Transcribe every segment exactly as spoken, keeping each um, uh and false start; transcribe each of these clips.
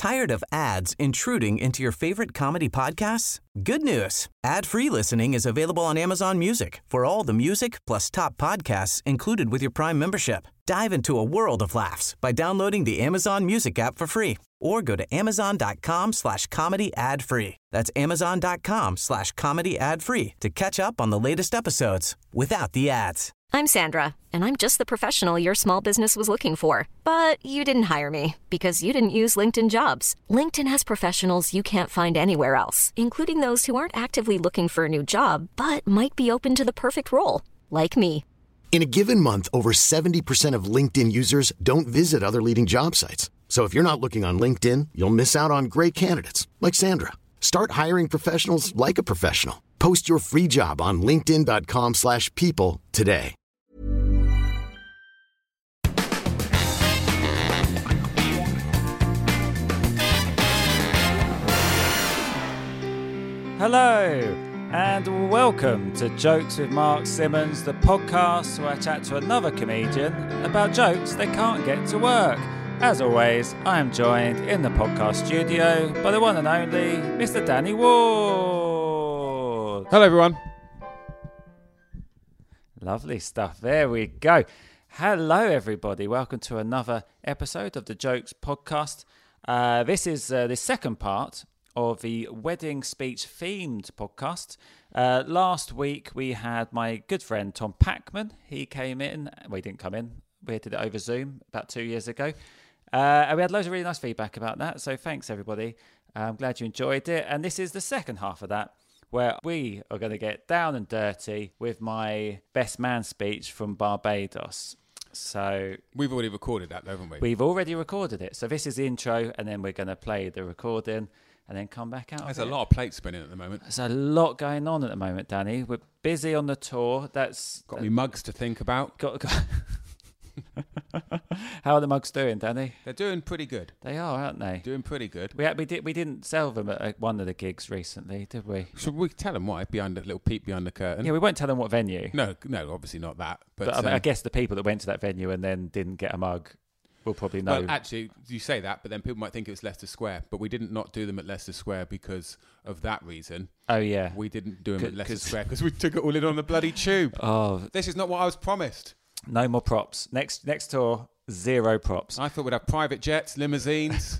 Tired of ads intruding into your favorite comedy podcasts? Good news. Ad-free listening is available on Amazon Music for all the music plus top podcasts included with your Prime membership. Dive into a world of laughs by downloading the Amazon Music app for free or go to amazon.com slash comedy ad free. That's amazon.com slash comedy ad free to catch up on the latest episodes without the ads. I'm Sandra, and I'm just the professional your small business was looking for. But you didn't hire me because you didn't use LinkedIn Jobs. LinkedIn has professionals you can't find anywhere else, including those who aren't actively looking for a new job, but might be open to the perfect role, like me. In a given month, over seventy percent of LinkedIn users don't visit other leading job sites. So if you're not looking on LinkedIn, you'll miss out on great candidates like Sandra. Start hiring professionals like a professional. Post your free job on linkedin.com slash people today. Hello, and welcome to Jokes with Mark Simmons, the podcast where I chat to another comedian about jokes they can't get to work. As always, I am joined in the podcast studio by the one and only Mister Danny Ward. Hello, everyone. Lovely stuff. There we go. Hello, everybody. Welcome to another episode of the Jokes podcast. Uh, this is uh, the second part of the wedding speech themed podcast. Uh, last week we had my good friend Tom Packman. He came in. Well, he didn't come in. We did it over Zoom about two years ago. Uh, and we had loads of really nice feedback about that. So thanks, everybody. I'm glad you enjoyed it. And this is the second half of that, where we are going to get down and dirty with my best man speech from Barbados. So we've already recorded that, haven't we? We've already recorded it. So this is the intro, and then we're going to play the recording and then come back out. There's a lot of plates spinning at the moment. There's a lot going on at the moment, Danny. We're busy on the tour. That's got me mugs to think about. Got, got How are the mugs doing, Danny? They're doing pretty good. They are, aren't they? Doing pretty good. We we did we didn't sell them at one of the gigs recently, did we? Should we tell them why? Behind a little peek behind the curtain. Yeah, we won't tell them what venue. No, no, obviously not that. But, but um, I, I guess the people that went to that venue and then didn't get a mug will probably know. Well, actually, you say that, but then people might think it was Leicester Square. But we didn't not do them at Leicester Square because of that reason. Oh yeah, we didn't do them at Leicester Square because we took it all in on the bloody tube. Oh, this is not what I was promised. No more props. Next next tour, zero props. I thought we'd have private jets, limousines.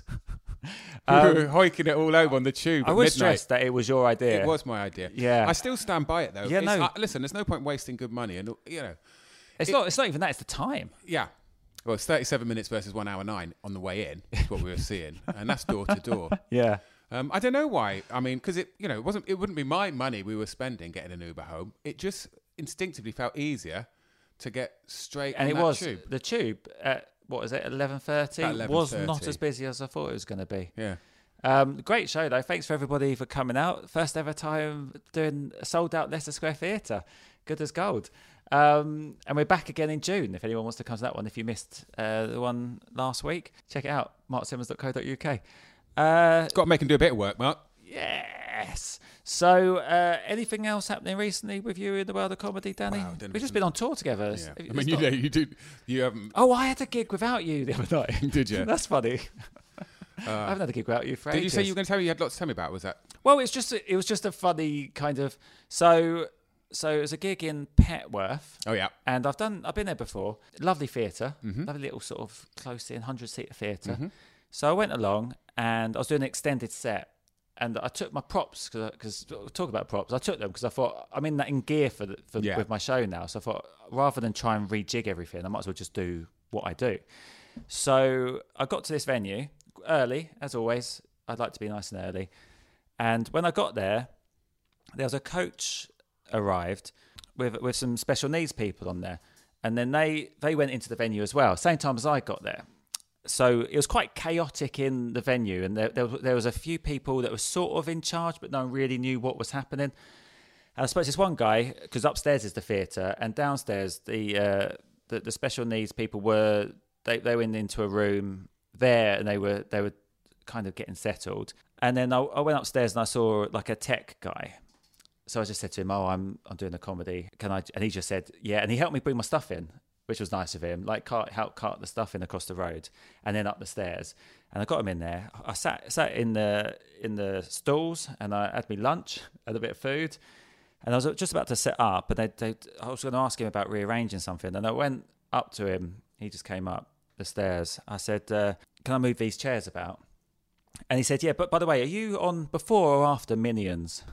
um, we were hoiking it all over on the tube. I was stressed that it was your idea. It was my idea. Yeah, I still stand by it though. Yeah, it's, no. uh, listen, there's no point wasting good money, and you know, it's it, not. It's not even that. It's the time. Yeah. Well, it's thirty-seven minutes versus one hour nine on the way in. Is what we were seeing, and that's door to door. Yeah. Um, I don't know why. I mean, because it, you know, it wasn't. It wouldn't be my money we were spending getting an Uber home. It just instinctively felt easier to get straight. And on it that was tube. the tube at what is it, eleven thirty? Was not as busy as I thought it was going to be. Yeah. Um, great show though. Thanks for everybody for coming out. First ever time doing a sold out Leicester Square Theatre. Good as gold. Um, and we're back again in June. If anyone wants to come to that one, if you missed uh, the one last week, check it out. mark simmons dot co dot uk. Uh, Got to make him do a bit of work, Mark. Yes. So, uh, anything else happening recently with you in the world of comedy, Danny? Wow, We've just been on tour together. Yeah. It's I mean, not... you know, you did. You haven't. Oh, I had a gig without you the other night. Did you? That's funny. Uh, I haven't had a gig without you for Did ages. you say you were going to tell me you had lots to tell me about? Was that? Well, it's just a, it was just a funny kind of so. So it was a gig in Petworth. Oh yeah. And I've done I've been there before. Lovely theatre, mm-hmm. lovely little sort of close in hundred seater theatre. Mm-hmm. So I went along and I was doing an extended set. And I took my props because talk about props. I took them because I thought I'm in that in gear for, the, for yeah. with my show now. So I thought rather than try and rejig everything, I might as well just do what I do. So I got to this venue early, as always. I'd like to be nice and early. And when I got there, there was a coach arrived with with some special needs people on there, and then they they went into the venue as well, same time as I got there. So it was quite chaotic in the venue, and there, there, was, there was a few people that were sort of in charge, but no one really knew what was happening. And I suppose this one guy, because upstairs is the theatre, and downstairs the, uh, the the special needs people were they, they went into a room there, and they were they were kind of getting settled. And then I, I went upstairs and I saw like a tech guy. So I just said to him, "Oh, I'm I'm doing a comedy. Can I?" And he just said, "Yeah." And he helped me bring my stuff in. which was nice of him. Like, cart, help cart the stuff in across the road, and then up the stairs. And I got him in there. I sat sat in the in the stalls, and I had me lunch, had a bit of food, and I was just about to set up. And they, they I was going to ask him about rearranging something, and I went up to him. He just came up the stairs. I said, uh, "Can I move these chairs about?" And he said, "Yeah, but by the way, are you on before or after Minions?"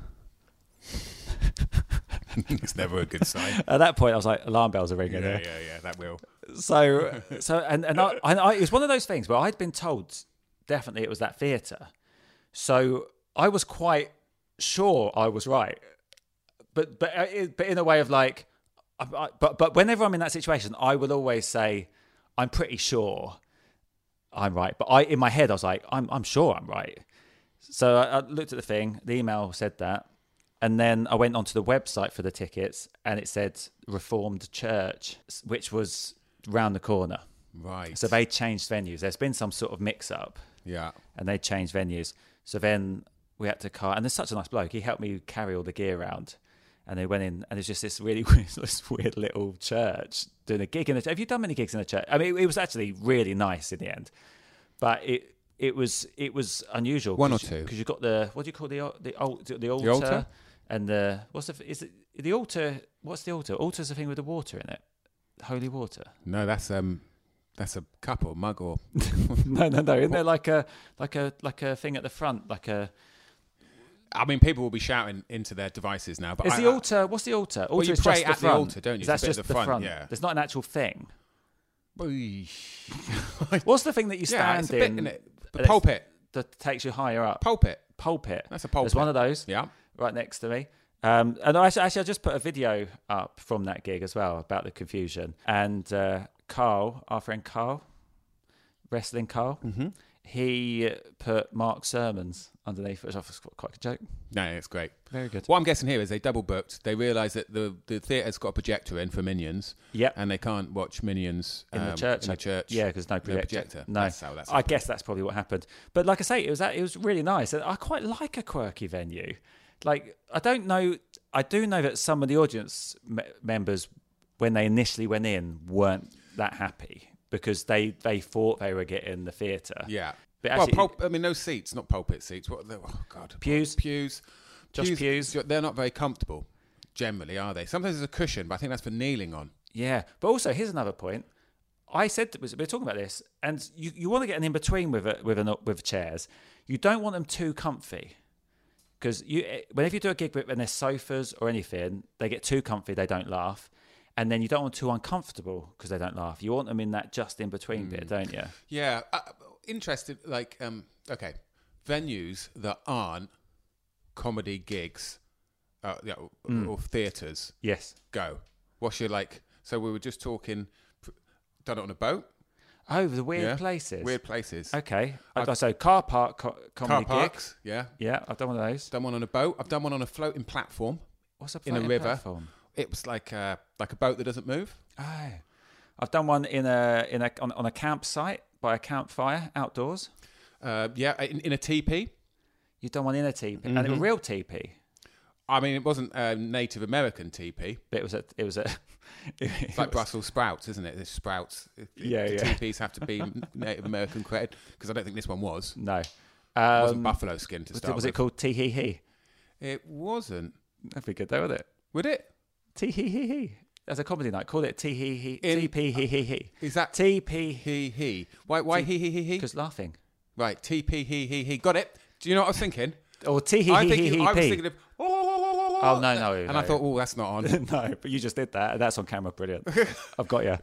It's never a good sign. At that point, I was like, alarm bells are ringing. Yeah, there. yeah, yeah, that will. So, so, and and I, I, I, it was one of those things where I'd been told definitely it was that theatre. So I was quite sure I was right, but but but in a way of like, I, I, but but whenever I'm in that situation, I will always say, I'm pretty sure I'm right. But I, in my head, I was like, I'm I'm sure I'm right. So I, I looked at the thing. The email said that. And then I went onto the website for the tickets, and it said Reformed Church, which was round the corner. Right. So they changed venues. There's been some sort of mix-up. Yeah. And they changed venues. So then we had to car, and there's such a nice bloke. He helped me carry all the gear around. And they went in, and it's just this really weird, this weird little church doing a gig in a church. Have you done many gigs in a church? I mean, it, it was actually really nice in the end, but it it was it was unusual. One or you, two. Because you've got the what do you call the the, the, the altar? The altar? And the what's the is it the altar? What's the altar? Altar's the thing with the water in it, holy water. No, that's um, that's a cup or mug or. no, no, no. Isn't there like a like a like a thing at the front, like a? I mean, people will be shouting into their devices now. But is I, the altar? What's the altar? Altar well, you is pray just the at front. the altar, don't you? That's It's a bit just at the the front. front, yeah. There's not an actual thing. I, What's the thing that you yeah, stand it's a bit, in? in it. The that's- pulpit. That takes you higher up. Pulpit. Pulpit. That's a pulpit. There's one of those. Yeah. Right next to me. Um, and I actually, actually, I just put a video up from that gig as well about the confusion. And uh, Carl, our friend Carl, wrestling Carl, Mm-hmm. he put Mark's sermons underneath, which I thought was quite a joke. No, it's great. Very good. What I'm guessing here is they double booked. They realised that the the theatre's got a projector in for Minions. Yep. And they can't watch Minions In the um, church, In the church. yeah, because no projector. projector. No, That's how that's I guess that's probably what happened. But like I say, it was that it was really nice, and I quite like a quirky venue. Like I don't know, I do know that some of the audience me- members, when they initially went in, weren't that happy because they they thought they were getting the theatre. Yeah. But Well, actually, pulp, I mean, no seats, not pulpit seats. What? Are they, oh God. Pews? Pews. Just pews. They're not very comfortable, generally, are they? Sometimes there's a cushion, but I think that's for kneeling on. Yeah, but also here's another point. I said we we're talking about this, and you, you want to get an in between with a, with an, with chairs. You don't want them too comfy because you whenever you do a gig with and there's sofas or anything, they get too comfy, they don't laugh, and then you don't want too uncomfortable because they don't laugh. You want them in that just in between Mm. bit, don't you? Yeah. Uh, interested, like, um, okay, venues that aren't comedy gigs uh, yeah, or, Mm. or theatres. Yes. Go. What's your, like, so we were just talking, done it on a boat? Oh, the weird Yeah. places. Weird places. Okay. I've- So car park co- Car comedy parks, yeah. gig. Yeah, I've done one of those. Done one on a boat. I've done one on a floating platform What's a in a floating river. platform? It was like a, like a boat that doesn't move. Oh, I've done one in a in a on, on a campsite by a campfire outdoors. Uh, yeah, in, in a teepee. You've done one in a teepee, and it was Mhm. real teepee, I mean, it wasn't a Native American teepee. but it was a it was a. it It's like was- Brussels sprouts, isn't it? The sprouts. It- Yeah, the yeah. teepees have to be Native American credit because I don't think this one was. No, It wasn't um, buffalo skin to was, start it, was with. it called tee hee hee? It wasn't. That'd be good, though, wouldn't it? Would it? Tee hee hee hee. As a comedy night, call it tee hee hee. In- T P hee hee hee. Is that T P he he? Why why he he he he? because laughing. Right, T P he he he. Got it. Do you know what I was thinking? Or tee hee I hee think hee hee. I was pee. thinking of. Oh, no, no, And no. I thought, oh, that's not on. No, but you just did that. That's on camera. Brilliant. I've got you.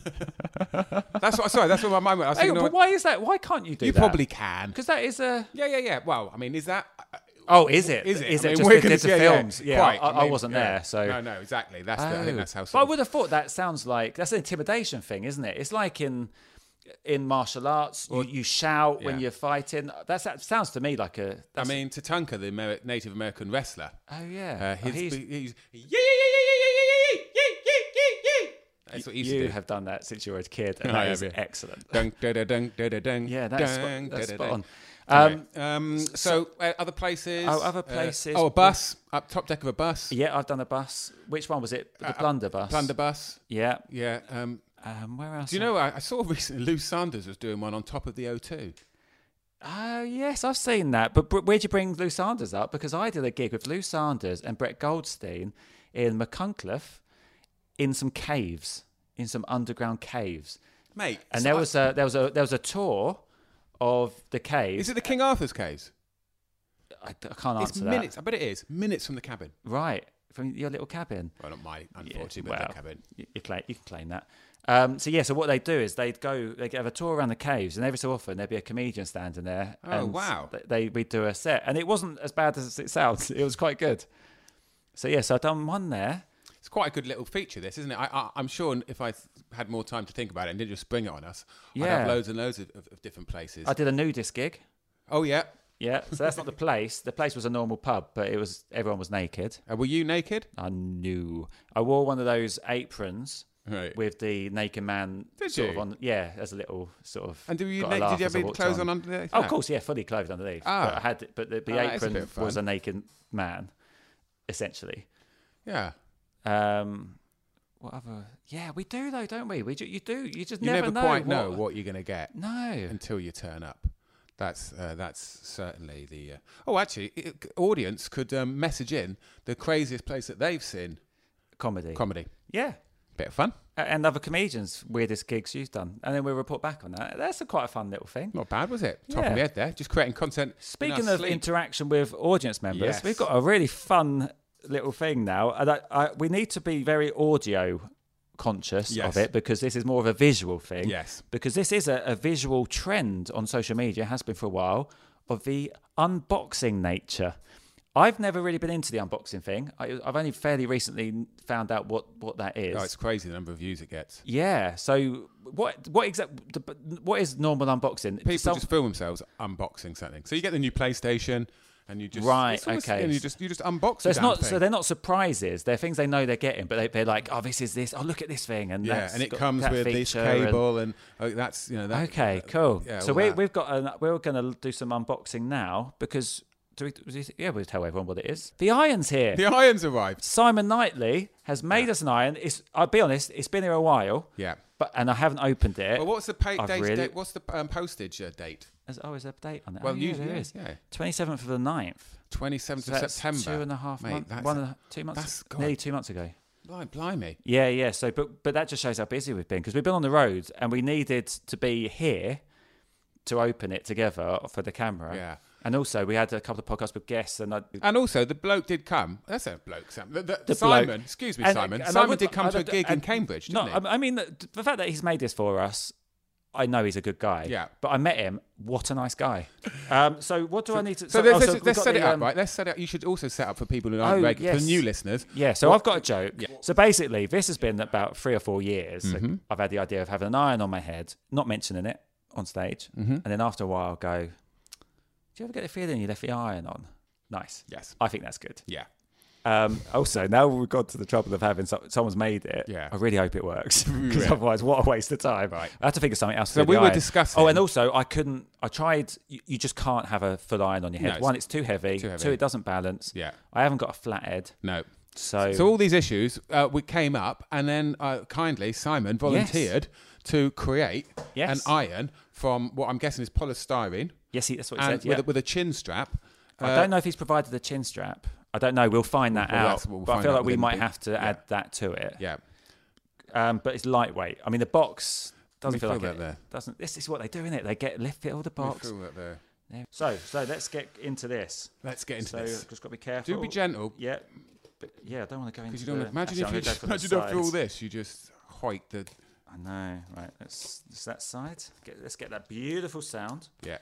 That's what. Sorry, that's what my mind went. I was Hey, thinking, but why is that? Why can't you do you that? probably can. Because that is a. Yeah, yeah, yeah. Well, I mean, is that? Oh, is it? Is it? Is I it mean, just we're the, gonna- the yeah, yeah, films? Yeah, quite. I, I mean, wasn't yeah. there, so no, no, exactly. That's the, I think Oh. that's how. But I sort of- would have thought that sounds like that's an intimidation thing, isn't it? It's like in in martial arts, you, you shout when yeah. you're fighting. That's, that sounds to me like a. I That's, mean, Tatanka, the Ameri- Native American wrestler. oh yeah, Uh, Oh, his, he's- he's, yeah, yeah, yeah, yeah, yeah, yeah, yeah, yeah, yeah, yeah. That's what he used you to do. have done that since you were a kid, and I that is have, yeah. excellent. Dun, da, da, dun, da, da, dun, Yeah, that's, dun, spot, that's da, da, spot dun. on. Um, Okay. Um, so, uh, other places. Oh, other uh, places. oh, a bus. Up top deck of a bus. Yeah, I've done a bus. Which one was it? The Uh, plunder bus. Plunder bus. Yeah. Yeah. Um, Um, where else? Do you know, I, I saw recently Lou Sanders was doing one on top of the O two. Oh, yes, I've seen that. But br- where'd you bring Lou Sanders up? Because I did a gig with Lou Sanders and Brett Goldstein in McCuncliffe in some caves, in some underground caves. Mate. And so there I- was a there was a there was a tour of the caves. Is it the King Arthur's caves? I, I can't It's answer minutes. that. I bet it is. Minutes from the cabin. Right, from your little cabin. Well, not my, unfortunately, Yeah, but well, the cabin. You, you, claim, you can claim that. Um, so yeah, so what they do is they'd go, they have a tour around the caves, and every so often there'd be a comedian standing there. Oh, and wow. They, they we'd do a set, and it wasn't as bad as it sounds. It was quite good. So yeah, so I've done one there. It's quite a good little feature, this, isn't it? I, I, I'm sure if I th- had more time to think about it and didn't just spring it on us, I'd Yeah. have loads and loads of, of, of different places. I did a nudist gig. Oh, yeah. Yeah, so that's not the place. The place was a normal pub, but it was everyone was naked. Uh, were you naked? I knew. I wore one of those aprons Right. with the naked man Did sort you? of on. Yeah, as a little sort of. And did you, got a na- laugh did you as have I any walked clothes on, underneath? Oh, that? of course, yeah, fully clothed underneath. Ah. But I had, but the, the Oh, that is a apron bit of fun. was a naked man, essentially. Yeah. Um, what other? Yeah, we do though, don't we? We ju- you do. You just You never, never, know quite what, know what you're going to get No. until you turn up. That's uh, that's certainly the. Uh... Oh, actually, i audience could um, message in the craziest place that they've seen Comedy. comedy. Yeah. Bit of fun. A- And other comedians' weirdest gigs you've done, and then we'll report back on that. That's a quite a fun little thing. Not bad, was it? Top Yeah. of my head there. Just creating content. in Speaking our of sleep. interaction with audience members, Yes. we've got a really fun little thing now. And I, I, we need to be very audio conscious Yes. of it because this is more of a visual thing. Yes. Because this is a, a visual trend on social media, has been for a while, of the unboxing nature. I've never really been into the unboxing thing. I, I've only fairly recently found out what, what that is. Oh, it's crazy the number of views it gets. Yeah. So what what exact what is normal unboxing? People Some- just film themselves unboxing something. So you get the new PlayStation, and you just Right, it's almost- okay. and you just you just unbox. So the it's damn not. thing. So they're not surprises. They're things they know they're getting, but they, they're like, oh, this is this. Oh, look at this thing, and yeah, that's and it got comes that with this feature and- cable, and, oh, that's you know that. okay, uh, cool. yeah, so all we that. we've got an, we're going to do some unboxing now because do we? Do we yeah, we'll tell everyone what it is. The iron's here. The irons arrived. Simon Knightley has made us an iron. It's. I'll be honest. It's been here a while. Yeah. But and I haven't opened it. Well, what's the pay- I've date, really- date? What's the um, postage uh, date? Is, oh, is there a date on it? Well, oh, yeah, usually- there yeah, is. yeah. twenty-seventh of the ninth. twenty-seventh So of that's September. two and a half Mate, months. that's- One and a, two months. that's- God. nearly two months ago. Blimey, blimey. Yeah, yeah. So, but but that just shows how busy we've been because we've been on the road and we needed to be here to open it together for the camera. Yeah. And also, we had a couple of podcasts with guests, and I, And also, the bloke did come. That's a bloke, Sam. The, the, The Simon, bloke. excuse me, And- Simon. and I Simon would- did come I to a would- gig in and- Cambridge, no, didn't he? I I mean the, the fact that he's made this for us, I know he's a good guy. Yeah. But I met him. What a nice guy. Um, so what do I need to? So, let's, oh, let's, we've let's got set the, it up, um, right? Let's set it up. You should also set up for people who aren't Oh, regular, yes. for new listeners. Yeah, so What- I've got a joke. Yeah. So basically, this has been about three or four years. So Mm-hmm. I've had the idea of having an iron on my head, not mentioning it on stage, Mm-hmm. and then after a while, I'll go, "Do you ever get the feeling you left the iron on?" Nice. Yes. I think that's good. Yeah. Um, also, now we've got to the trouble of having so, someone's made it. Yeah. I really hope it works because Yeah. otherwise, what a waste of time. Right. I have to think of something else. to So do with we the were iron. discussing- Oh, and also, I couldn't. I tried. You, you just can't have a full iron on your head. No, One, it's too heavy. too heavy. Two, it doesn't balance. Yeah. I haven't got a flat head. No. So, So all these issues uh, we came up, and then uh, kindly Simon volunteered to create Yes. an iron from what I'm guessing is polystyrene, yes, he, that's what he and said. with, Yeah. a, with a chin strap. I Uh, don't know if he's provided a chin strap. I don't know. We'll find that Well, out. that's what we'll But I find feel out like we within might the- have to yeah. add that to it. Yeah. Um, but it's lightweight. I mean, the box doesn't me feel feel like that it. there. Doesn't. This is what they do, innit? They get lift it all the We box. feel that there. There. So, so let's get into this. Let's get into so, this. just got to be careful. Do be gentle, Yeah. But yeah, I don't want to go into. because you don't the, imagine actually, I'm if gonna you go from the imagine after all sides. this, you just hoik the I know. Right. Let's. It's that side. Get, let's get that beautiful sound. yeah.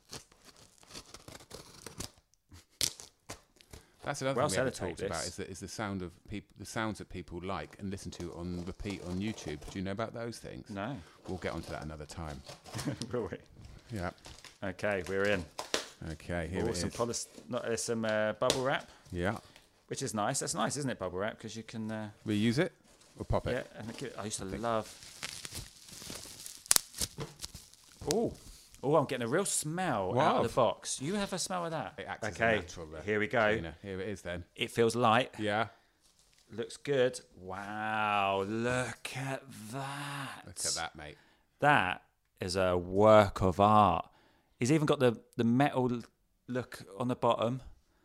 That's another Well thing we haven't sellotape talked about this. is the, is the sound of people, the sounds that people like and listen to on repeat on YouTube. Do you know about those things? No. We'll get onto that another time. Will we? Yeah. Okay, we're in. Okay. Here Oh, it some is. poly- not, there's some uh, bubble wrap, Yeah. which is nice. That's nice, isn't it? Bubble wrap because you can. Uh, Reuse it or pop Yeah, it. and I, give, I used to love. Oh, oh! I'm getting a real smell out Wow. of the box. You have a smell of that? It acts as a okay, natural, uh, here we go. cleaner. Here it is then. It feels light. Yeah. Looks good. Wow, look at that. Look at that, mate. That is a work of art. He's even got the, the metal look on the bottom.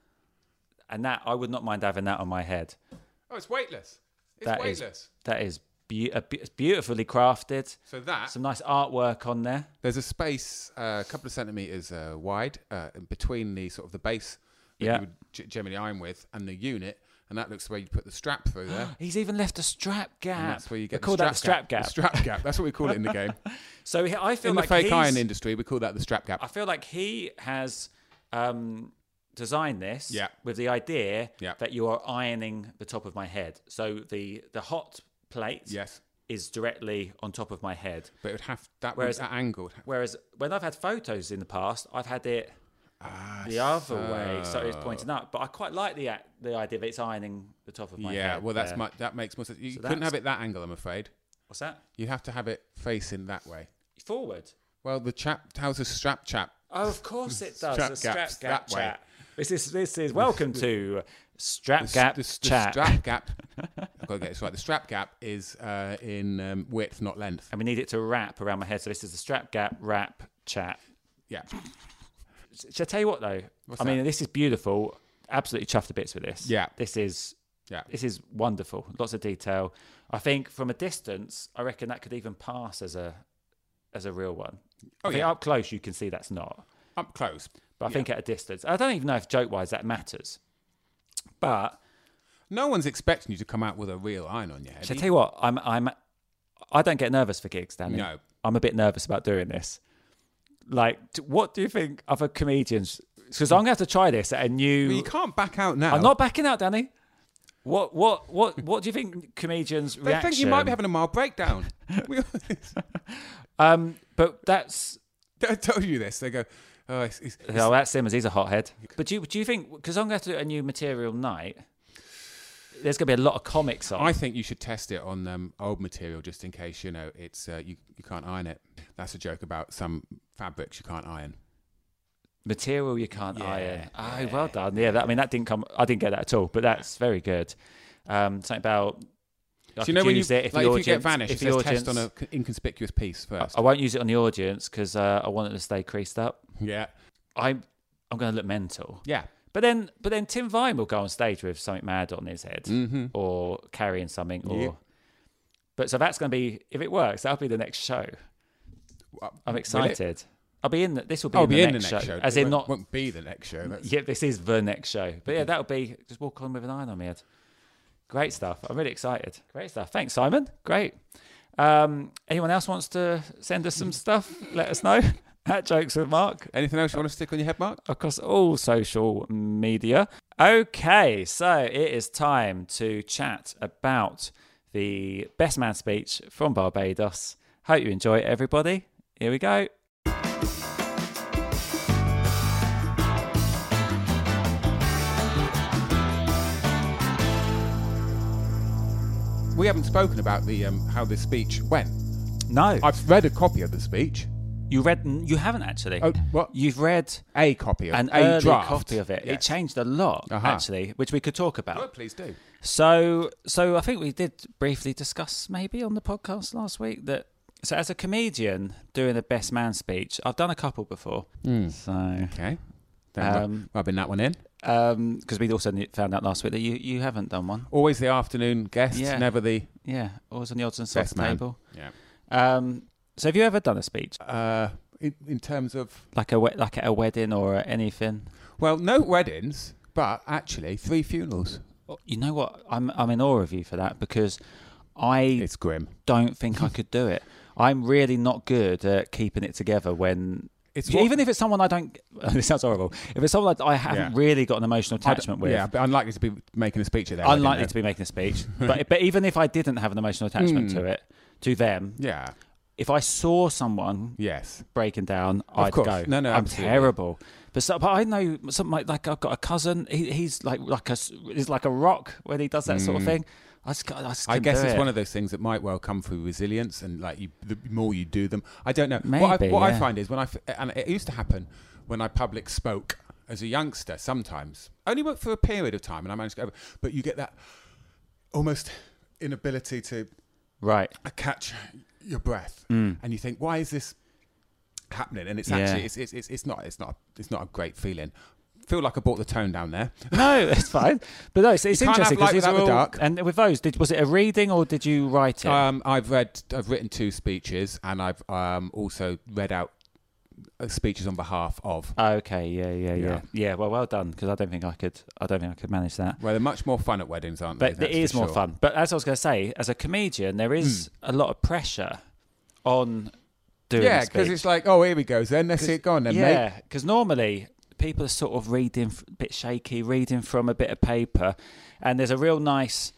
And that, I would not mind having that on my head. Oh, it's weightless. It's That weightless. is that is be- a, it's beautifully crafted. So that Some nice artwork on there. there's a space uh, a couple of centimeters uh, wide uh, between the sort of the base that Yeah. you would g- generally iron with and the unit, and that looks where you put the strap through there. He's even left a strap gap. And that's where you We get call the that the strap gap. The strap gap. That's what we call it in the game. So he- I feel in like the fake he's, iron industry, we call that the strap gap. I feel like he has um, designed this Yeah. with the idea Yeah. that you are ironing the top of my head. So the the hot plate Yes, is directly on top of my head. but it would have that, Whereas- would, that angle. would have- Whereas when I've had photos in the past, I've had it Ah, the other way, so it's so- pointing up. But I quite like the ac- the idea that it's ironing the top of my Yeah, head. well, that's there. my, that makes more sense. You So couldn't that's- have it that angle, I'm afraid. What's that? You have to have it facing that way. Forward. Well, the chap, how's the strap chap? Oh, of course it does. Strap the strap gaps gap that way. chat. This is this is welcome to strap The, gap the, the chat. strap gap. I've got to get this right. The strap gap is uh, in um, width, not length. And we need it to wrap around my head. So this is the strap gap wrap chat. Yeah. Shall I tell you what though? What's I mean, that? this is beautiful. Absolutely chuffed to bits with this. Yeah. This is Yeah. this is wonderful. Lots of detail. I think from a distance, I reckon that could even pass as a as a real one. Oh, I think yeah. up close you can see that's not. Up close. But I Yeah. think at a distance, I don't even know if joke wise that matters. But No one's expecting you to come out with a real iron on your head. shall I tell you what? I'm I'm I don't get nervous for gigs, Danny. No. I'm a bit nervous about doing this. Like, t- what do you think other comedians? Because I'm going to have to try this at a new. Well, you can't back out now. I'm not backing out, Danny. What what what what do you think comedians' They reaction? think you might be having a mild breakdown. We- Um, but that's I told you this. They go, oh, it's, it's, it's- oh, that's Simmons. He's a hothead. But do you do you think because I'm going to do a new material night? There's going to be a lot of comics on. I think you should test it on um, old material just in case, you know, it's uh, you, you can't iron it. That's a joke about some fabrics you can't iron. Material you can't Yeah, iron. Oh, yeah, well done. Yeah, that, I mean that didn't come. I didn't get that at all. But that's very good. Um, something about. I So you know could when you, use it if like, the if you get audience- vanished, if it the says test audience- on an inconspicuous piece first. I won't use it on the audience because uh, I want it to stay creased up. yeah, I'm I'm going to look mental. yeah. But then, but then Tim Vine will go on stage with something mad on his head, or carrying something, or. Yeah. But so that's going to be if it works. That'll be the next show. Uh, I'm will it? excited. I'll be in. The, this will be I'll in, be the, in next the next show, show. as It in won't, not. won't be the next show. That's, Yeah, this is the next show. But yeah, that'll be just walk on with an iron on my head. Great stuff. I'm really excited. Great stuff. Thanks, Simon. Great. Um, anyone else wants to send us some stuff? Let us know. At Jokes with Mark Anything else you want to stick on your head, Mark? across all social media. Okay, so it is time to chat about the Best Man speech from Barbados. Hope you enjoy it, everybody. Here we go. We haven't spoken about the um, how the speech went. No, I've read a copy of the speech. you read. You haven't actually. Oh, what? You've read A copy of an a early draft. copy of it. It Yes. changed a lot, Uh-huh. actually, which we could talk Oh, about. please do. So, so I think we did briefly discuss maybe on the podcast last week that. So, as a comedian doing a best man speech, I've done a couple before. So, Okay. Then um, Um, rubbing that one in. because we also knew- found out last week that you, you haven't done one. Always the afternoon guest, Yeah. never the Yeah, always on the odds and soft best man. table. Yeah. Um, so, have you ever done a speech Uh, in, in terms of, like a we- like at a wedding or anything? well, no weddings, but actually three funerals. You know what? I'm I'm in awe of you for that because I It's grim. don't think I could do it. I'm really not good at keeping it together when. It's what- Even if it's someone I don't. This sounds horrible. If it's someone that I haven't Yeah. really got an emotional I d- attachment with, Yeah, but unlikely to be making a speech at their wedding, unlikely though. to be making a speech. but but even if I didn't have an emotional attachment to it, to them, Yeah. if I saw someone Yes. breaking down, Of I'd course. go. No, no, I'm absolutely. terrible. But so, but I know something like, like I've got a cousin. He, he's like like a s- he's like a rock when he does that sort of thing. I just, I just Mm. I couldn't guess do it's it. one of those things that might well come through resilience, and like you, the more you do them, I don't know. what I, Maybe, what I yeah. find is when I f- and it used to happen when I public spoke as a youngster. Sometimes only went for a period of time, and I managed to go over. But you get that. almost inability to Right. catch your breath, Mm. and you think, why is this happening? And it's Yeah. actually it's, it's it's it's not it's not it's not a great feeling. Feel like I brought the tone down there. No, it's fine. But no, it's, it's You can't interesting have light because these are without the all. dark. And with those, did, was it a reading or did you write it? Um, I've read, I've written two speeches, and I've um, also read out uh, speeches on behalf of. Okay, yeah, yeah, yeah, Yeah. yeah. Well, well done, because I don't think I could. I don't think I could manage that. Well, they're much more fun at weddings, aren't But they? it is for more sure. fun. But as I was going to say, as a comedian, there is a lot of pressure on doing. Yeah, a because speech. it's like, oh, here we go. Then let's see it go on, then, mate. Yeah, because normally people are sort of reading f- a bit shaky, reading from a bit of paper, and there's a real nice,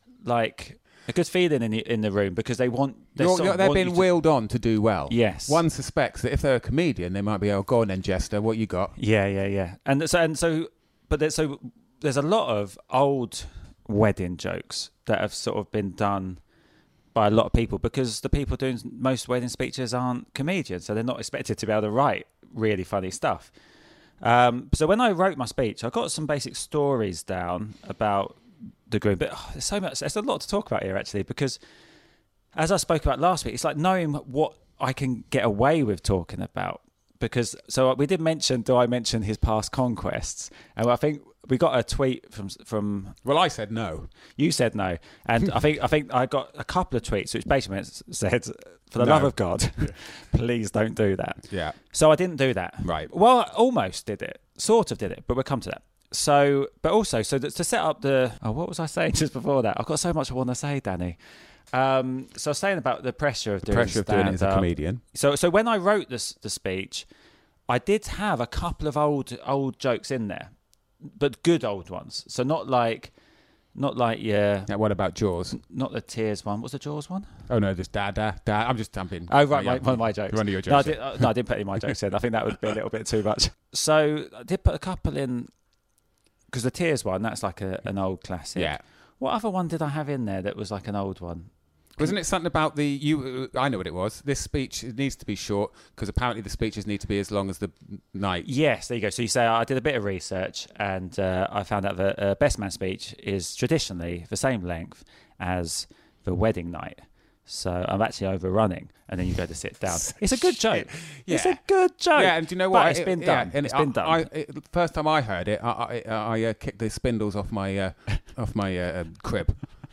like, a good feeling in the, in the room because they want. They You're, sort you're, of they're want being you to- wheeled on to do well. Yes. One suspects that if they're a comedian, they might be, oh, go on then, Jester, what you got? Yeah, yeah, yeah. And so, and so, but there's, so there's a lot of old wedding jokes that have sort of been done by a lot of people because the people doing most wedding speeches aren't comedians, so they're not expected to be able to write really funny stuff. Um, so when I wrote my speech, I got some basic stories down about the groom, but oh, there's so much, there's a lot to talk about here actually, because as I spoke about last week, it's like knowing what I can get away with talking about. Because so we did mention, do I mention his past conquests? And I think we got a tweet from from Well, I said no. you said no, and I think I think I got a couple of tweets which basically said, for the No. love of God, please don't do that. Yeah. So I didn't do that. Right. Well, I almost did it, sort of did it, but we'll come to that. So, but also, so that, to set up the, oh, what was I saying just before that? I've got so much I want to say, Danny. Um, so I was saying about the pressure of The doing pressure of doing it as a stand-up. comedian. So, so when I wrote this the speech, I did have a couple of old old jokes in there, but good old ones. So not like, not like yeah, Now, what about Jaws? not the tears one. What's the Jaws one? Oh, no, just da, da, da. I'm just jumping. Oh right, yeah. my, one of my jokes. One of your No, I, jokes. did, uh, no, I didn't put any of my jokes in. I think that would be a little bit too much. So I did put a couple in because the tears one, that's like a, an old classic. Yeah. What other one did I have in there that was like an old one? Wasn't it something about the you? Uh, I know what it was. This speech it needs to be short because apparently the speeches need to be as long as the night. Yes, there you go. So you say I did a bit of research and uh, I found out that a best man speech is traditionally the same length as the wedding night. So I'm actually overrunning, and then you go to sit down. It's a good joke. It's Yeah. a good joke. Yeah, and do you know what? But it's It- been yeah, done. and it's I, been done. I, it, first time I heard it, I, I, I uh, kicked the spindles off my uh, off my uh, um, crib.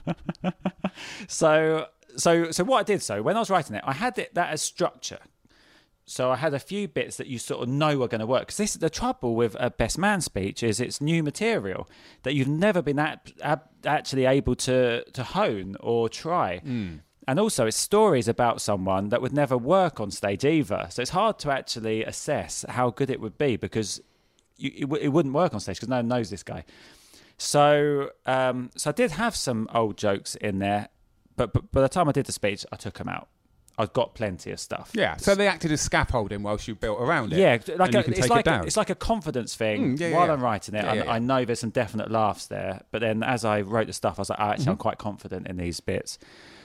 So, so, so what I did, so when I was writing it, I had it that as structure. So I had a few bits that you sort of know are going to work. Because this is the trouble with a best man speech is it's new material that you've never been at, ab, actually able to to hone or try. Mm. And also, it's stories about someone that would never work on stage either. So it's hard to actually assess how good it would be because you, it, w- it wouldn't work on stage because no one knows this guy. So, um, so I did have some old jokes in there, but, but by the time I did the speech, I took them out. I've got plenty of stuff. Yeah, so they acted as scaffolding whilst you built around it. Yeah, like and a, you can it's take like it down. A, it's like a confidence thing. Mm, yeah, yeah, While yeah. I'm writing it, Yeah, I, yeah, yeah. I know there's some definite laughs there. But then as I wrote the stuff, I was like, oh, actually, Mm-hmm. I'm quite confident in these bits.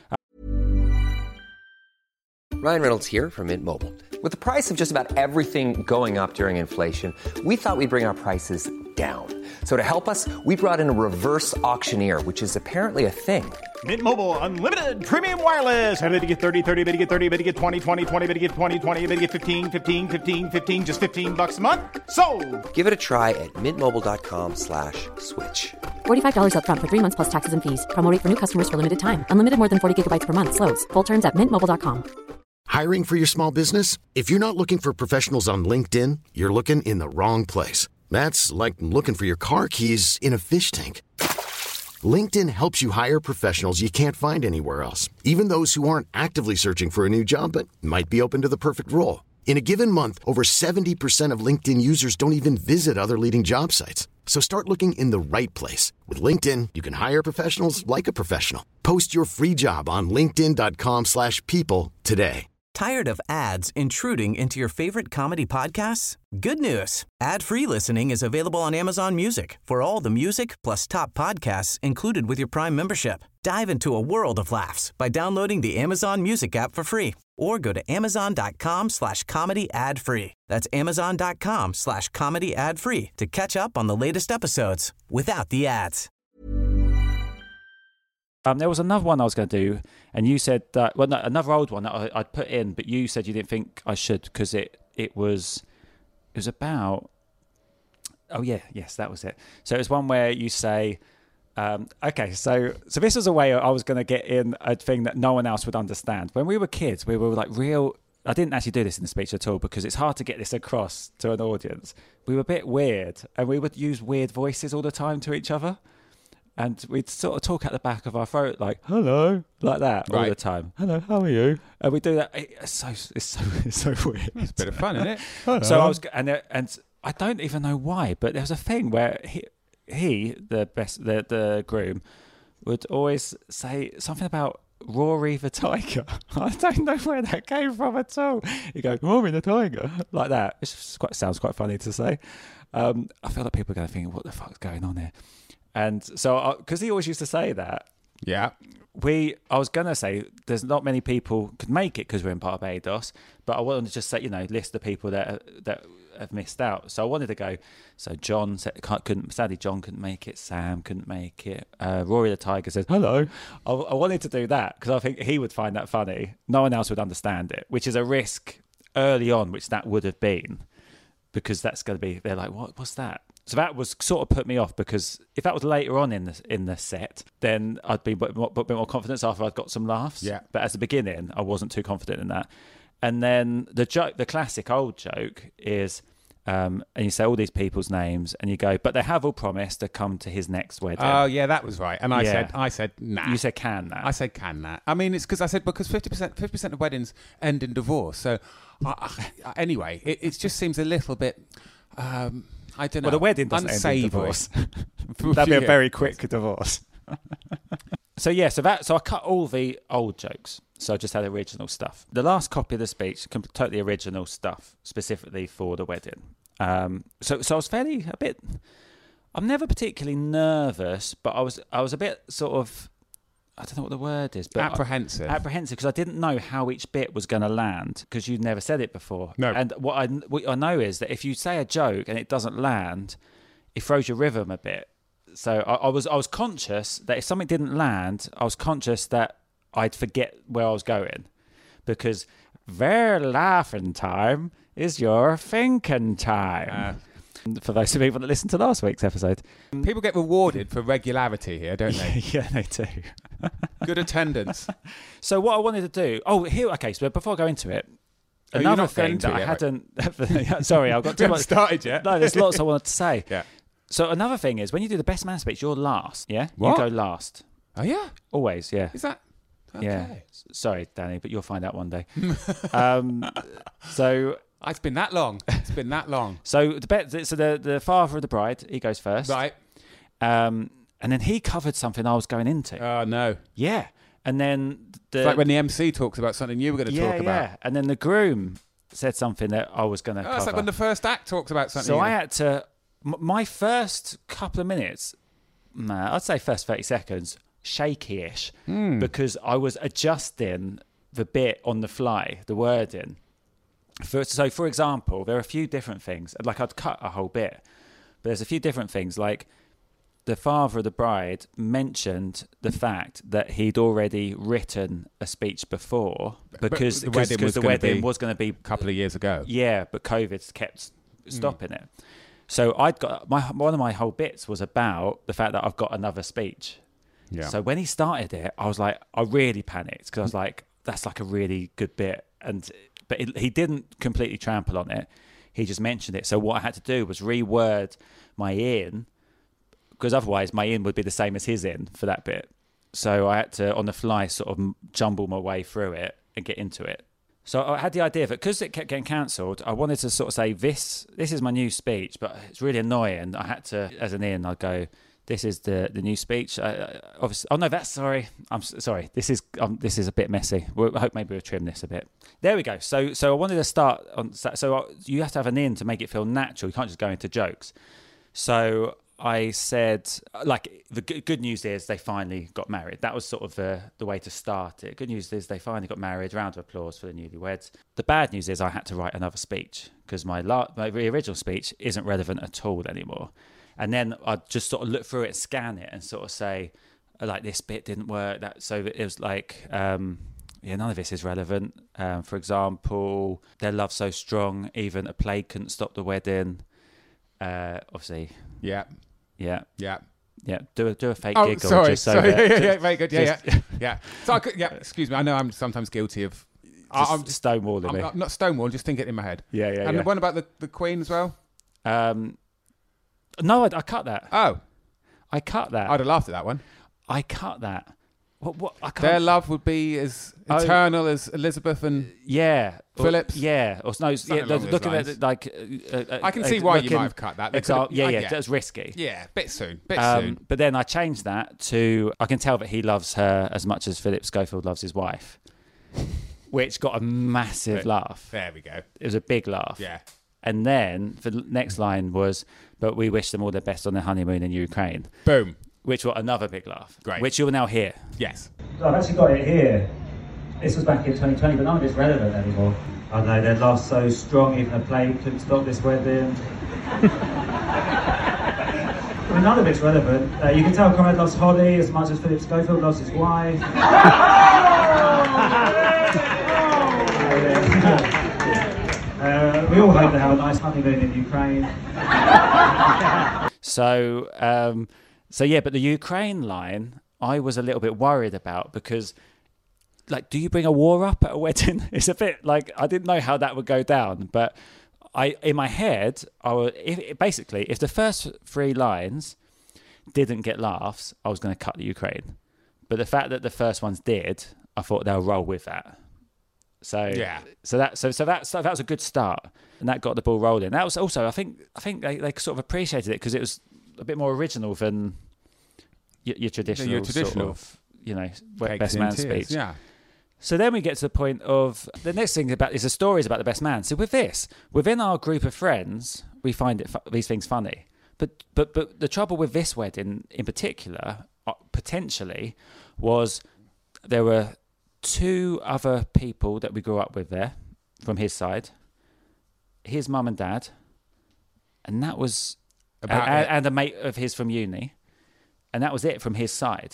Ryan Reynolds here from Mint Mobile. With the price of just about everything going up during inflation, we thought we'd bring our prices down. So to help us, we brought in a reverse auctioneer, which is apparently a thing. Mint Mobile Unlimited Premium Wireless. How to get thirty, thirty, how to get thirty, how to get twenty, twenty, twenty, how to get twenty, twenty, how to get fifteen, fifteen, fifteen, fifteen, just fifteen bucks a month? Sold! Give it a try at mintmobile.com slash switch. forty-five dollars up front for three months plus taxes and fees. Promo rate for new customers for limited time. Unlimited more than forty gigabytes per month. Slows full terms at mint mobile dot com. Hiring for your small business? If you're not looking for professionals on LinkedIn, you're looking in the wrong place. That's like looking for your car keys in a fish tank. LinkedIn helps you hire professionals you can't find anywhere else, even those who aren't actively searching for a new job but might be open to the perfect role. In a given month, over seventy percent of LinkedIn users don't even visit other leading job sites. So start looking in the right place. With LinkedIn, you can hire professionals like a professional. Post your free job on linkedin dot com slash people today. Tired of ads intruding into your favorite comedy podcasts? Good news. Ad-free listening is available on Amazon Music for all the music plus top podcasts included with your Prime membership. Dive into a world of laughs by downloading the Amazon Music app for free or go to amazon.com slash comedy ad-free. That's amazon.com slash comedy ad-free to catch up on the latest episodes without the ads. Um, there was another one I was going to do, and you said that, well, no, another old one that I, I'd put in, but you said you didn't think I should because it, it was, it was about, oh yeah, yes, that was it. So it was one where you say, um, okay, so so this was a way I was going to get in a thing that no one else would understand. When we were kids, we were like real, I didn't actually do this in the speech at all because it's hard to get this across to an audience. We were a bit weird, and we would use weird voices all the time to each other. And we'd sort of talk at the back of our throat like, hello, like that all Right. the time. Hello, how are you? And we do that. It's so, it's so, it's so weird. It's a bit of fun, isn't it? So I was, and uh, and I don't even know why, but there was a thing where he, he the best, the the groom, would always say something about Rory the tiger. I don't know where that came from at all. You go Rory the tiger like that. It quite sounds quite funny to say. Um, I feel like people are going to think, what the fuck's going on here? And so, because he always used to say that, Yeah. we, I was going to say, there's not many people could make it because we're in Barbados, but I wanted to just say, you know, list the people that that have missed out. So I wanted to go, so John said, can't, couldn't, sadly John couldn't make it, Sam couldn't make it, uh, Rory the tiger says, hello. I, I wanted to do that because I think he would find that funny. No one else would understand it, which is a risk early on, which that would have been, because that's going to be, they're like, what? What's that? So that was sort of put me off because if that was later on in the in the set, then I'd be a bit more, bit more confident after I'd got some laughs. Yeah. But as the beginning, I wasn't too confident in that. And then the joke, the classic old joke is, um, and you say all these people's names, and you go, but they have all promised to come to his next wedding. Oh, yeah, that was right. And I Yeah. said, I said, nah. You said can that? I said, can that? I mean, it's because I said because fifty percent, fifty percent of weddings end in divorce. So, I, I, anyway, it, it just seems a little bit. Um, I don't know. Well, the wedding doesn't end in unsavoury. divorce. For That'd be a you. very quick divorce. So yeah, so that so I cut all the old jokes. So I just had original stuff. The last copy of the speech, com- totally original stuff, specifically for the wedding. Um, so so I was fairly a bit. I'm never particularly nervous, but I was I was a bit sort of. I don't know what the word is, but Apprehensive. I, apprehensive because I didn't know how each bit was going to land because you'd never said it before. No. And what I what I know is that if you say a joke and it doesn't land, it throws your rhythm a bit. So I, I was I was conscious that if something didn't land, I was conscious that I'd forget where I was going, because their laughing time is your thinking time. Uh, For those people that listened to last week's episode, People get rewarded for regularity here, don't they? yeah, they do. Good attendance. So what I wanted to do, oh, here, okay. So before I go into it, Oh, you're another not going thing to that I yet, hadn't. Sorry, I've got We too haven't much. started yet. No, there's lots I wanted to say. Yeah. So another thing is when you do the best man speech, you're last. Yeah, What? you go last Oh, yeah? always. Yeah, Is that... Okay. yeah. S- Sorry, Danny, but you'll find out one day. um, so. Oh, it's been that long. It's been that long. So the be- so the the father of the bride, he goes first, Right. Um, and then he covered something I was going into. Oh, no. yeah, and then the It's like when the M C talks about something you were going to yeah talk about. yeah, and then the groom said something that I was going to Oh, cover. it's like when the first act talks about something. So you I know. had to. m- My first couple of minutes, nah, I'd say first thirty seconds, shaky-ish, Hmm. because I was adjusting the bit on the fly, the wording. For, so, for example, there are a few different things. Like I'd cut a whole bit, but there's a few different things. Like the father of the bride mentioned the fact that he'd already written a speech before because the because wedding was the gonna wedding be was going to be a couple of years ago. yeah, but COVID kept stopping it. So I'd got my one of my whole bits was about the fact that I've got another speech. Yeah. So when he started it, I was like, I really panicked because I was like, that's like a really good bit, and but it, he didn't completely trample on it. He just mentioned it. So what I had to do was reword my in, because otherwise my in would be the same as his in for that bit. So I had to, on the fly, sort of jumble my way through it and get into it. So I had the idea of it, because it kept getting cancelled, I wanted to sort of say, this this is my new speech, but it's really annoying. I had to, as an in, I'd go, this is the, the new speech. Uh, obviously, oh, no, that's, sorry. I'm s- sorry. This is um, this is a bit messy. We'll, I hope maybe we'll trim this a bit. There we go. So so I wanted to start on, so you have to have an in to make it feel natural. You can't just go into jokes. So I said, like, the good, good news is they finally got married. That was sort of the, the way to start it. Good news is they finally got married. Round of applause for the newlyweds. The bad news is I had to write another speech because my, la- my original speech isn't relevant at all anymore. And then I'd just sort of look through it, scan it, and sort of say, like this bit didn't work. That so it was like, um, yeah, none of this is relevant. Um, for example, their love so strong, even a plague couldn't stop the wedding. Uh, obviously, Yeah. yeah, Yeah. yeah. Do a do a fake Oh, giggle. sorry. just so sorry. that- Yeah, yeah, just- yeah. Very good. Yeah, just- yeah. Yeah. So I could, yeah, excuse me. I know I'm sometimes guilty of... I- just I'm, stonewalling I'm me. not, not stonewall, just think it in my head. Yeah, yeah, And yeah. the one about the, the Queen as well? Um, no, I, I cut that. Oh, I cut that. I'd have laughed at that one. I cut that. What? What? I can't. Their love would be as Oh. eternal as Elizabeth and... Yeah. Or- Phillips? Yeah. Or no. Yeah, Something along those looking at lines. it like. Uh, uh, I can uh, see why you looking- might have cut that. They Exa- could've- yeah, I yeah. get- That was risky. Yeah, bit soon. Bit Um, soon. but then I changed that to I can tell that he loves her as much as Philip Schofield loves his wife, which got a massive laugh. There we go. It was a big laugh. Yeah. And then the next line was, "But we wish them all the best on their honeymoon in Ukraine," Boom. which was another big laugh. Great. Which you will now hear. Yes. I've actually got it here. This was back in twenty twenty, but none of it's relevant anymore. I know their love's so strong, even a plague couldn't stop this wedding. I mean, none of it's relevant. Uh, you can tell Conrad loves Holly as much as Philip Schofield loves his wife. uh, we all hope they have a nice honeymoon in Ukraine. So, um, so yeah, but the Ukraine line, I was a little bit worried about because, like, do you bring a war up at a wedding? It's a bit like I didn't know how that would go down, but I, in my head, I was, if, basically, if the first three lines didn't get laughs, I was going to cut the Ukraine. But the fact that the first ones did, I thought they'll roll with that. So Yeah. so that so so that so that was a good start, and that got the ball rolling. That was also I think I think they, they sort of appreciated it because it was a bit more original than your, your traditional, your traditional sort of, you know, Cakes best and man tears, speech. Yeah. So then we get to the point of the next thing about is the stories about the best man. So with this, within our group of friends, we find it fu- these things funny. But but but the trouble with this wedding in particular, uh, potentially, was there were two other people that we grew up with there from his side, his mum and dad, and that was About and, it. and a mate of his from uni, and that was it from his side.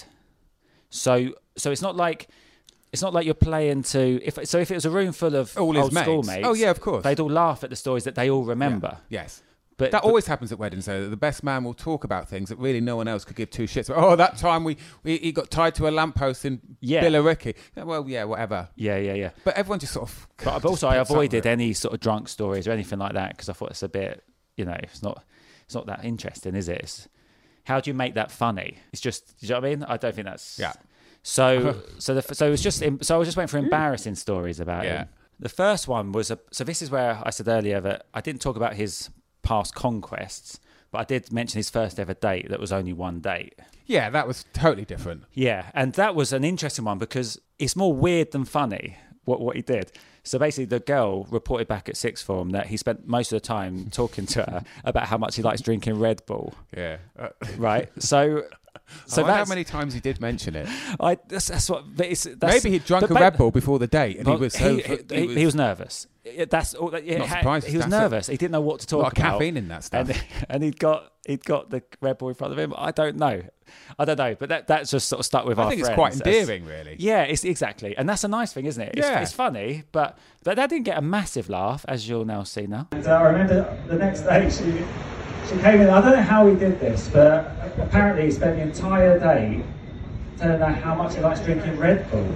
So so it's not like. It's not like you're playing to if so. If it was a room full of All his old mates. schoolmates, Oh, yeah, of course. they'd all laugh at the stories that they all remember. Yeah. Yes. But That but- always happens at weddings, though. That the best man will talk about things that really no one else could give two shits about. Oh, that time we, we he got tied to a lamppost in Yeah. Billericay. Yeah, well, yeah, whatever. yeah, yeah, yeah. But everyone just sort of. But just also, I picks up avoided with it. any sort of drunk stories or anything like that because I thought it's a bit, you know, it's not, it's not that interesting, is it? It's, how do you make that funny? It's just, do you know what I mean? I don't think that's. Yeah. So, so the so it was just so I just went for embarrassing stories about Yeah. him. The first one was a, so this is where I said earlier that I didn't talk about his past conquests, but I did mention his first ever date that was only one date. Yeah, that was totally different. Yeah, and that was an interesting one because it's more weird than funny what what he did. So basically, the girl reported back at sixth form that he spent most of the time talking to her about how much he likes drinking Red Bull. Yeah. Uh, Right. So, so I wonder how that's many times he did mention it. I. That's, that's what. But it's, that's, Maybe he'd drunk but a ba- Red Bull before the date, and Well, he was so. he, he, he was nervous. It- That's all. That, yeah, Not ha- surprised, He was that's a nervous. He didn't know what to talk lot of about. caffeine in that stuff. And, and he'd got he'd got the Red Bull in front of him. I don't know. I don't know. But that that's just sort of stuck with I our think it's friends quite as- endearing, really. Yeah, it's exactly, and that's a nice thing, isn't it? It's, Yeah. it's funny, but but that didn't get a massive laugh, as you'll now see now. And uh, I remember the next day she she came in. I don't know how he did this, but apparently he spent the entire day telling her how much he likes drinking Red Bull.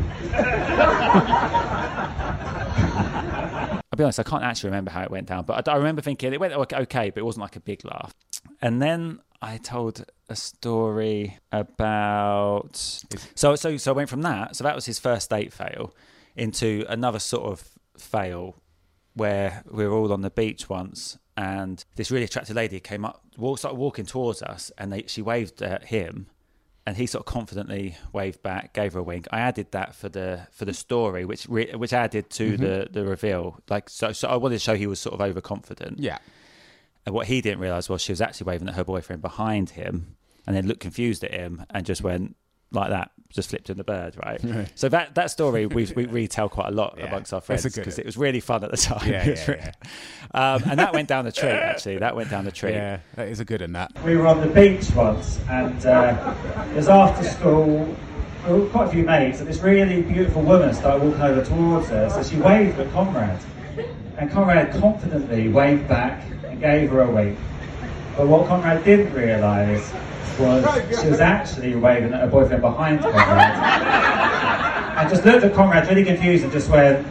I'll be honest, I can't actually remember how it went down, but I, I remember thinking it went okay, but it wasn't like a big laugh. And then I told a story about so so so I went from that. So that was his first date fail into another sort of fail where we were all on the beach once, and this really attractive lady came up, walk, started walking towards us, and they, she waved at him. And he sort of confidently waved back, gave her a wink. I added that for the for the story, which re, which added to Mm-hmm. the, the reveal. Like so, so I wanted to show he was sort of overconfident. Yeah. And what he didn't realise was she was actually waving at her boyfriend behind him, and then looked confused at him and just went like that just flipped in the bird, right? So that that story we we retell quite a lot Yeah. amongst our friends That's a good- because it was really fun at the time. Yeah, It was yeah, really- Um, and that went down the tree, actually. That went down the tree. Yeah, that is a good one, that. We were on the beach once, and uh, it was after school. We were quite a few mates, and this really beautiful woman started walking over towards us, so she waved at Conrad. And Conrad confidently waved back and gave her a wink. But what Conrad didn't realise was she was actually waving at her boyfriend behind Conrad. And just looked at Conrad really confused and just went...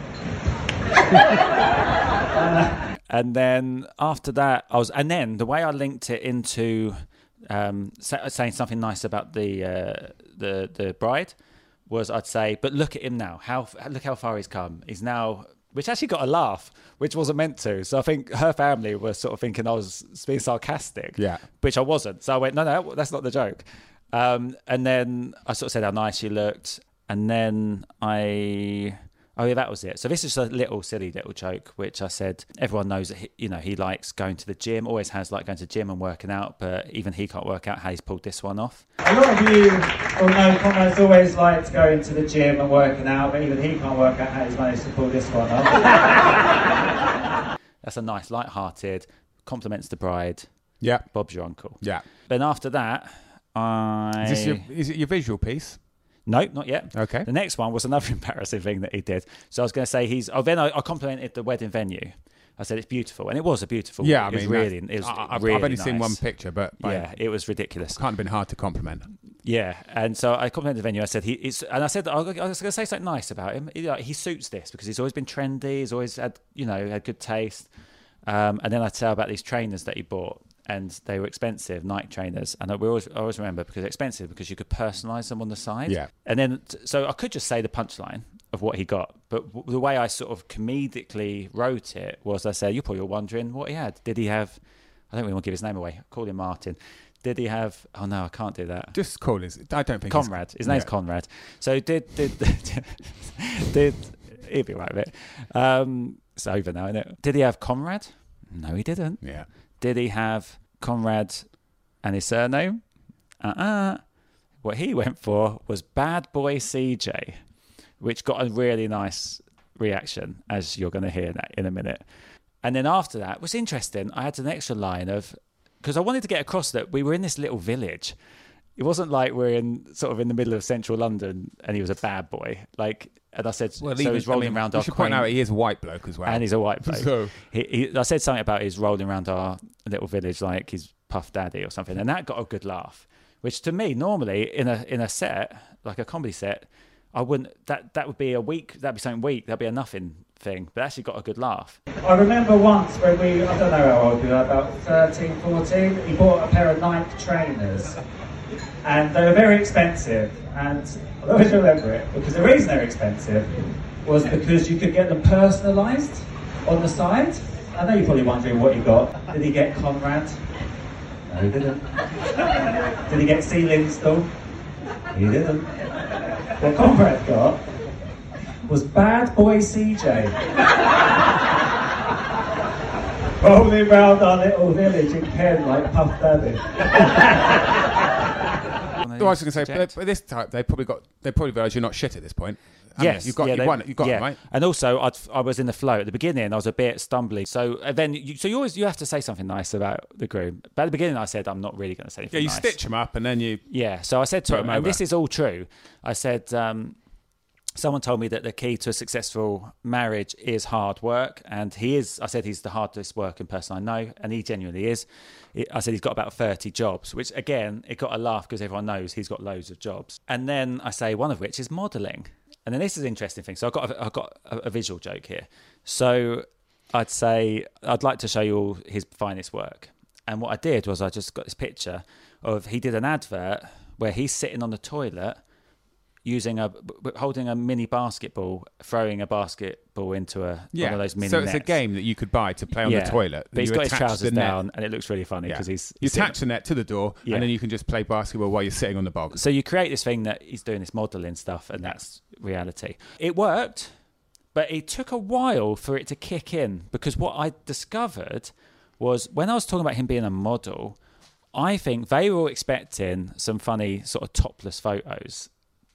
uh, And then after that, I was, and then the way I linked it into um, sa- saying something nice about the uh, the the bride was, I'd say, but look at him now. How look how far he's come. He's now, which actually got a laugh, which wasn't meant to. So I think her family were sort of thinking I was being sarcastic, Yeah. which I wasn't. So I went, no, no, that's not the joke. Um, and then I sort of said how nice she looked, and then I. Oh yeah, that was it. So this is a little silly little joke, which I said everyone knows that he, you know he likes going to the gym, always has liked going to the gym and working out, but even he can't work out how he's pulled this one off. a lot of you will know Conrad's always liked going to the gym and working out, but even he can't work out how he's managed to pull this one off. That's a nice, light-hearted, compliments the bride. Yeah. Bob's your uncle. Yeah. Then after that, I... Is, this your, is it your visual piece? No, not yet. Okay. The next one was another embarrassing thing that he did. So I was going to say he's... Oh, then I, I complimented the wedding venue. I said it's beautiful, and it was a beautiful. Yeah, I it mean, was really, that's- it was I, I've, really I've only nice. seen one picture, but but Yeah, it was ridiculous. can't have been hard to compliment. Yeah, and so I complimented the venue. I said he, it's, and I said I was going to say something nice about him. He, like, he suits this because he's always been trendy. He's always had, you know, had good taste. Um, and then I tell about these trainers that he bought, and they were expensive, Nike trainers. And I we always, I always remember because they're expensive because you could personalize them on the side. Yeah. And then, so I could just say the punchline of what he got, but w- the way I sort of comedically wrote it was, I said, you're probably wondering what he had. Did he have? I don't really want to give his name away. Call him Martin. Did he have? Oh no, I can't do that. Just call his. I don't think Conrad. His name's yeah. Conrad. So did did did, did he'll be right with it. Um, it's over now, isn't it? Did he have Conrad? No, he didn't. Yeah. Did he have Conrad and his surname? Uh-uh. What he went for was Bad Boy C J, which got a really nice reaction, as you're going to hear that in a minute. And then after that, was interesting. I had an extra line of, because I wanted to get across that we were in this little village. It wasn't like we're in sort of in the middle of central London and he was a bad boy. Like, and I said, Well, so even- he's rolling I mean, around we our should point quaint- out he is a white bloke as well. and he's a white bloke. So- he, he, I said something about his rolling around our little village like he's Puff Daddy or something, and that got a good laugh. Which to me, normally in a in a set like a comedy set, I wouldn't. That that would be a weak. That'd be something weak. That'd be a nothing thing. But actually got a good laugh. I remember once when we, I don't know how old we were, about thirteen, fourteen, he bought a pair of Nike trainers. And they were very expensive. And I always remember it, because the reason they're expensive was because you could get them personalised on the side. I know you're probably wondering what he got. Did he get Conrad? No, he didn't. Did he get C. Linstall? He didn't. What Conrad got was Bad Boy C J. Rolling round our little village in Kent like Puff Daddy. Oh, I was going to say, but, but this type, they probably got, they probably realised you're not shit at this point. haven't Yes, you? You've got, yeah, you've they- won it. You've got yeah. it, right? And also, I'd, I was in the flow at the beginning. I was a bit stumbly. So uh, then, you, so you always you have to say something nice about the groom. But at the beginning, I said I'm not really going to say anything. Yeah, you nice. stitch them up and then you. Yeah, so I said to Put him, 'em and over. this is all true. I said, um, someone told me that the key to a successful marriage is hard work, and he is. I said he's the hardest working person I know, and he genuinely is. It- I said he's got about thirty jobs, which again, it got a laugh because everyone knows he's got loads of jobs. And then I say one of which is modelling. And then this is an interesting thing. So I've got a, I've got a, a visual joke here. So I'd say I'd like to show you all his finest work. And what I did was I just got this picture of he did an advert where he's sitting on the toilet using a holding a mini basketball, throwing a basketball into a Yeah. one of those mini so it's nets. a game that you could buy to play on Yeah. the toilet. But he's You got his attach trousers the net- down, and it looks really funny Yeah. because he's You sitting- attach the net to the door, Yeah. and then you can just play basketball while you're sitting on the bog. So you create this thing that he's doing this modelling stuff, and that's reality. It worked, but it took a while for it to kick in, because what I discovered was when I was talking about him being a model, I think they were all expecting some funny sort of topless photos.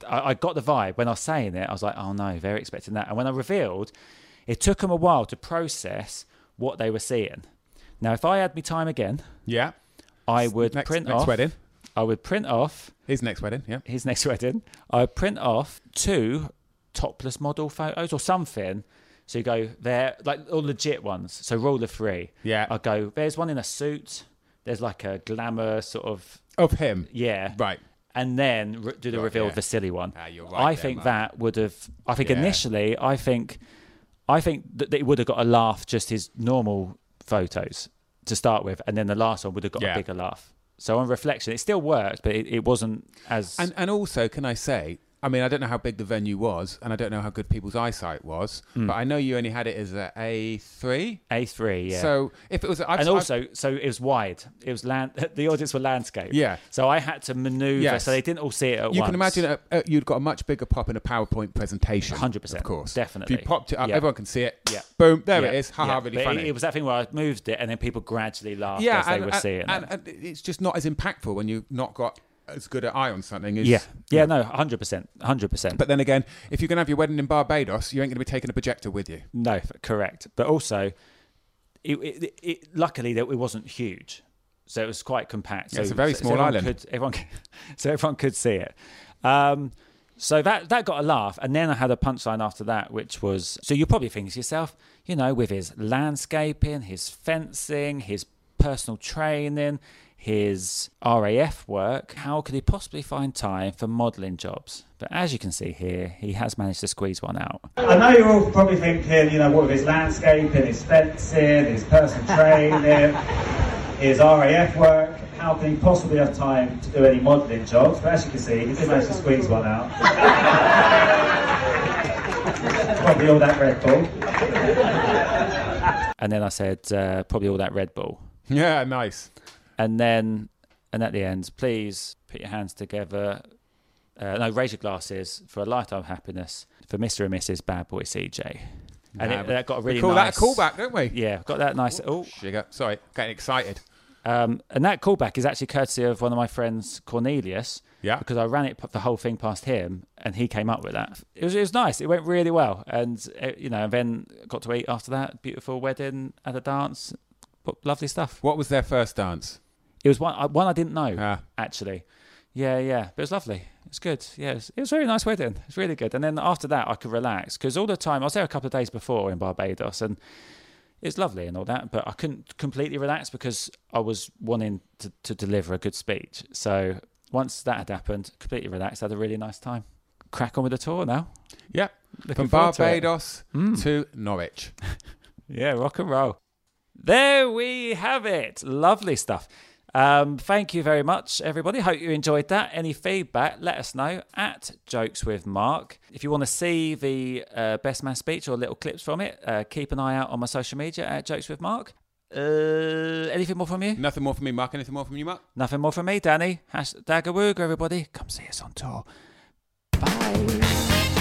I, I got the vibe when I was saying it. I was like, oh no, they're expecting that. And when I revealed, it took them a while to process what they were seeing. Now, if I had me time again, yeah, I would next, print next off. wedding. I would print off his next wedding. Yeah, his next wedding. I would print off two topless model photos or something. So you go there, like all legit ones. So rule of three. Yeah, I go. There's one in a suit. There's like a glamour sort of of him. Yeah, right. And then re- do the right, reveal yeah. of the silly one. Ah, you're right I there, think Mark. that would have. I think Yeah. initially, I think, I think that it would have got a laugh just his normal photos to start with, and then the last one would have got Yeah. a bigger laugh. So on reflection, it still worked, but it, it wasn't as. And and also, can I say? I mean, I don't know how big the venue was, and I don't know how good people's eyesight was, Mm. but I know you only had it as a A three. A three, yeah. So if it was, I've, and I've- also, so it was wide. It was land. The audience were landscape. Yeah. So I had to manoeuvre, Yes. so they didn't all see it at you once. can imagine uh, uh, you'd got a much bigger pop in a PowerPoint presentation. one hundred percent. Of course. Definitely. If you popped it up, Yeah. everyone can see it. Yeah. Boom, there Yeah. it is. Haha, Yeah. really But funny. It, it was that thing where I moved it, and then people gradually laughed yeah, as they and, were and, seeing and, it. and it's just not as impactful when you've not got as good an eye on something as... Yeah. Yeah, no, one hundred percent. one hundred percent. But then again, if you're going to have your wedding in Barbados, you ain't going to be taking a projector with you. No, correct. But also, it, it, it, luckily, that it wasn't huge. So it was quite compact. Yeah, So, it's a very so, small so everyone island. Could, everyone, could- so everyone could see it. Um, so that, that got a laugh. And then I had a punchline after that, which was... So you probably think to yourself, you know, with his landscaping, his fencing, his personal training, his R A F work, how could he possibly find time for modelling jobs? But as you can see here, he has managed to squeeze one out. I know you're all probably thinking, you know, what with his landscaping, his fencing, his personal training, his R A F work, how can he possibly have time to do any modelling jobs? But as you can see, he did manage to squeeze one out. Probably all that Red Bull. And then I said, uh, probably all that Red Bull. Yeah, nice. And then, and at the end, please put your hands together. Uh, no, raise your glasses for a lifetime of happiness for Mister and Missus Bad Boy C J. And Nah, it, that got a really we call nice... that a callback, don't we? Yeah, got that nice... Oh, Sugar. Sorry, getting excited. Um, and that callback is actually courtesy of one of my friends, Cornelius. Yeah. Because I ran it the whole thing past him, and he came up with that. It was it was nice. It went really well, and uh, you know, and then got to eat after that. Beautiful wedding, had a dance, lovely stuff. What was their first dance? It was one one I didn't know Ah. actually. Yeah, yeah, but it was lovely. It was good. Yeah, it was, it was a very nice wedding. It was really good. And then after that, I could relax because all the time I was there a couple of days before in Barbados, and it's lovely and all that, but I couldn't completely relax because I was wanting to, to deliver a good speech. So once that had happened, completely relaxed, had a really nice time. Crack on with the tour now. Yeah, Looking from forward to it. Barbados Mm. to Norwich. Yeah, rock and roll. There we have it. Lovely stuff. Um, thank you very much, everybody. Hope you enjoyed that. Any feedback, let us know at Jokes with Mark. If you want to see the uh, Best Man speech or little clips from it, uh, keep an eye out on my social media at Jokes with Mark. Uh, anything more from you? Nothing more from me, Mark. Anything more from you, Mark? Nothing more from me, Danny. Hashtag Daggerwooga, everybody. Come see us on tour. Bye.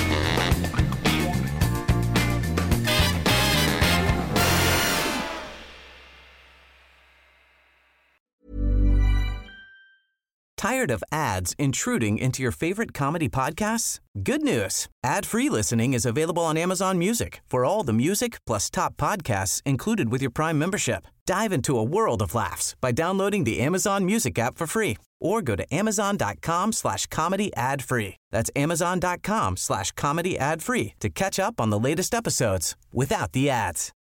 Tired of ads intruding into your favorite comedy podcasts? Good news. Ad-free listening is available on Amazon Music for all the music plus top podcasts included with your Prime membership. Dive into a world of laughs by downloading the Amazon Music app for free or go to amazon.com slash comedy ad free. That's amazon.com slash comedy ad free to catch up on the latest episodes without the ads.